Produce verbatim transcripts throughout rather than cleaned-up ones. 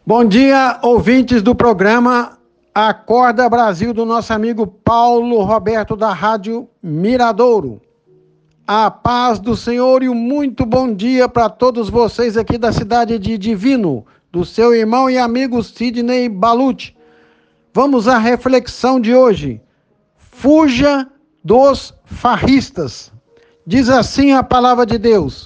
Bom dia, ouvintes do programa Acorda Brasil, do nosso amigo Paulo Roberto, da Rádio Miradouro. A paz do Senhor e um muito bom dia para todos vocês aqui da cidade de Divino, do seu irmão e amigo Sidney Balucci. Vamos à reflexão de hoje. Fuja dos farristas. Diz assim a palavra de Deus: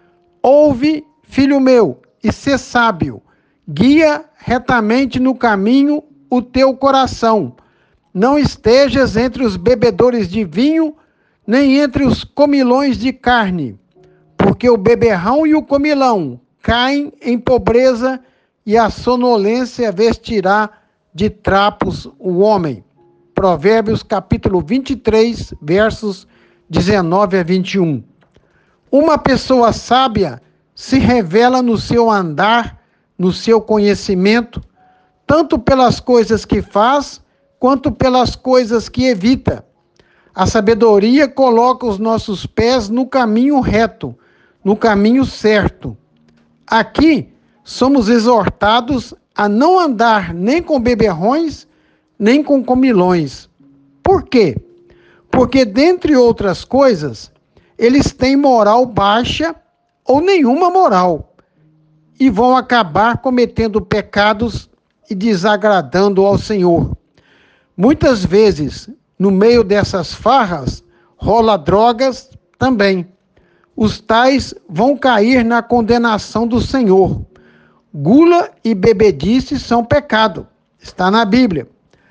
ouve, filho meu, e sê sábio. Guia retamente no caminho o teu coração. Não estejas entre os bebedores de vinho, nem entre os comilões de carne, porque o beberrão e o comilão caem em pobreza, e a sonolência vestirá de trapos o homem. Provérbios capítulo vinte e três, versos dezenove a vinte e um. Uma pessoa sábia se revela no seu andar, no seu conhecimento, tanto pelas coisas que faz, quanto pelas coisas que evita. A sabedoria coloca os nossos pés no caminho reto, no caminho certo. Aqui, somos exortados a não andar nem com beberrões, nem com comilões. Por quê? Porque, dentre outras coisas, eles têm moral baixa ou nenhuma moral, e vão acabar cometendo pecados e desagradando ao Senhor. Muitas vezes, no meio dessas farras, rola drogas também. Os tais vão cair na condenação do Senhor. Gula e bebedice são pecado. Está na Bíblia.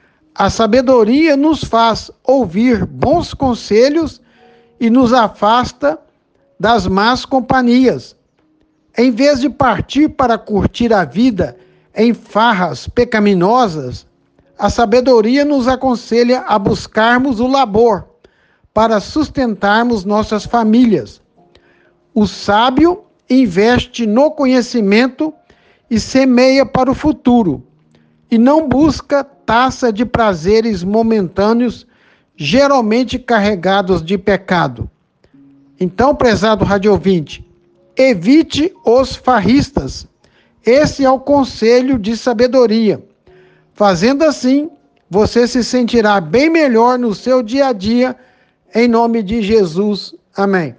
A sabedoria nos faz ouvir bons conselhos e nos afasta das más companhias. Em vez de partir para curtir a vida em farras pecaminosas, a sabedoria nos aconselha a buscarmos o labor para sustentarmos nossas famílias. O sábio investe no conhecimento e semeia para o futuro, e não busca taça de prazeres momentâneos, geralmente carregados de pecado. Então, prezado radiovinte, evite os farristas. Esse é o conselho de sabedoria. Fazendo assim, você se sentirá bem melhor no seu dia a dia, em nome de Jesus. Amém.